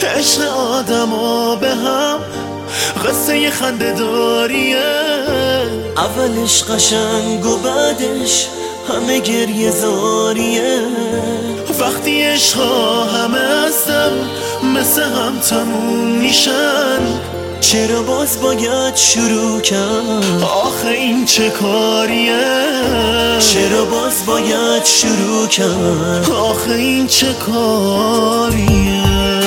عشق آدما به هم قصه ی خنده داریه، اولش قشنگ و بعدش همه گریه زاریه. وقتی عشقا همه از دم مثل هم تموم میشن، چرا باز باید شروع کرد؟ آخه این چه کاریه؟ چرا باز باید شروع کرد؟ آخه این چه کاریه؟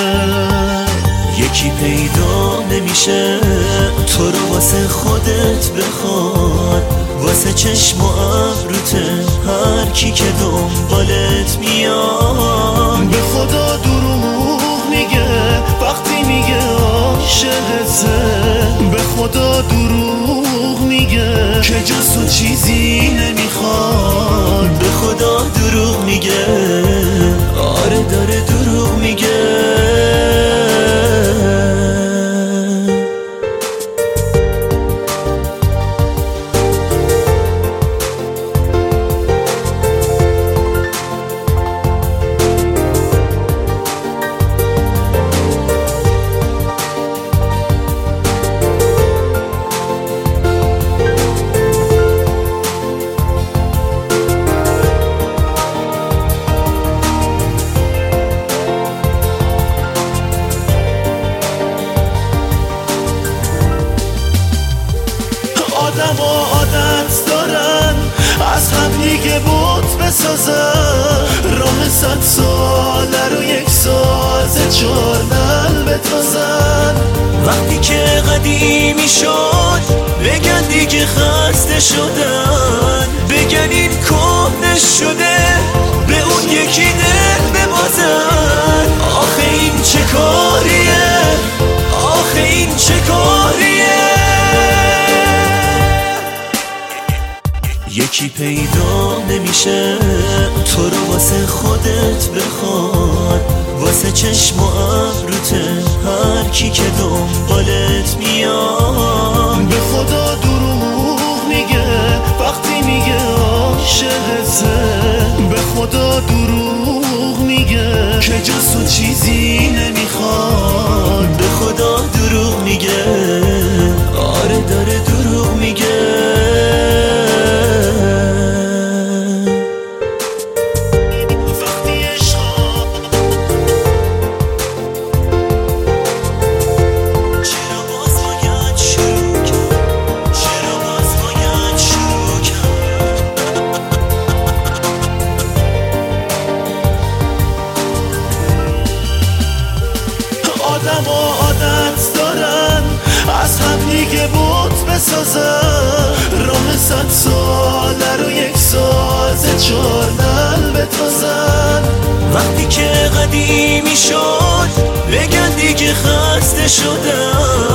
یکی پیدا نمیشه تو رو واسه خودت بخواد، واسه چشم و ابروته هر کی که دنبالت میاد. به خدا دروغ میگه وقتی میگه عاشقته، به خدا دروغ میگه که جز تو چیزی نمیخواد. به خدا دروغ میگه، آره داره دروغ میگه. آدما عادت دارن از هم دیگه بوت بسازن، راه 100 ساله رو یک ساز چارنل بتازن. وقتی که قدیمی شد بگن دیگه خسته شدن، بگن این کهنه شده به اون یکی دل ببازن. آخه این چه کاریه؟ آخه این چه کاریه؟ یکی پیدا نمیشه تو رو واسه خودت بخواد، واسه چشم و ابروته هر کی که دنبالت میاد. به خدا دروغ میگه وقتی میگه عاشقته، به خدا دروغ میگه که جز تو چیزی نمیخواد. به خدا دروغ میگه، آره داره دروغ میگه. آدما عادت دارن از هم دیگه بوت بسازن، راه 100 ساله رو یک ساز چارنل بتازن. وقتی که قدیمی شد بگن دیگه خسته شدن،